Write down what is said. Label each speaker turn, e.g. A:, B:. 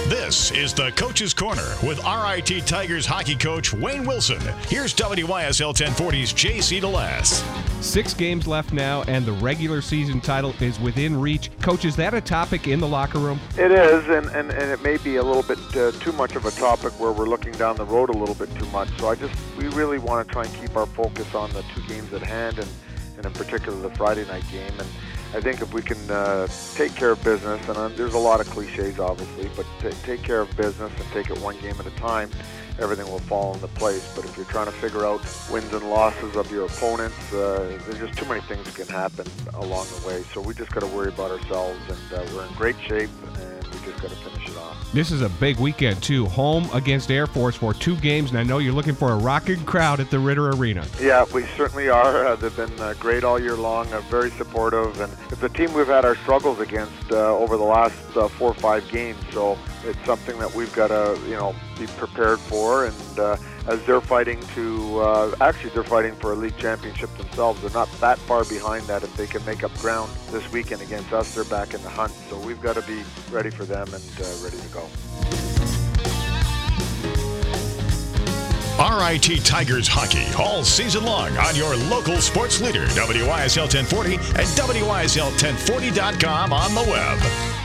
A: This is the Coach's Corner with RIT Tigers hockey coach Wayne Wilson. Here's WYSL 1040's JC DeLass.
B: 6 games left now, and the regular season title is within reach. Coach, is that a topic in the locker room?
C: It is, and it may be a little bit too much of a topic where we're looking down the road a little bit too much. So we really want to try and keep our focus on the 2 games at hand, and in particular the Friday night game. And I think if we can take care of business, and there's a lot of cliches obviously, but take care of business and take it 1 game at a time, everything will fall into place. But if you're trying to figure out wins and losses of your opponents, there's just too many things that can happen along the way. So we just got to worry about ourselves, and we're in great shape, and we just got to finish it off.
B: This is a big weekend, too. Home against Air Force for 2 games, and I know you're looking for a rocking crowd at the Ritter Arena.
C: Yeah, we certainly are. They've been great all year long, very supportive, and it's a team we've had our struggles against over the last 4 or 5 games, so it's something that we've got to, be prepared for. And as they're fighting to, they're fighting for a league championship themselves. They're not that far behind that. If they can make up ground this weekend against us, they're back in the hunt. So we've got to be ready for them and ready to go.
A: RIT Tigers hockey all season long on your local sports leader, WYSL 1040 and WYSL1040.com on the web.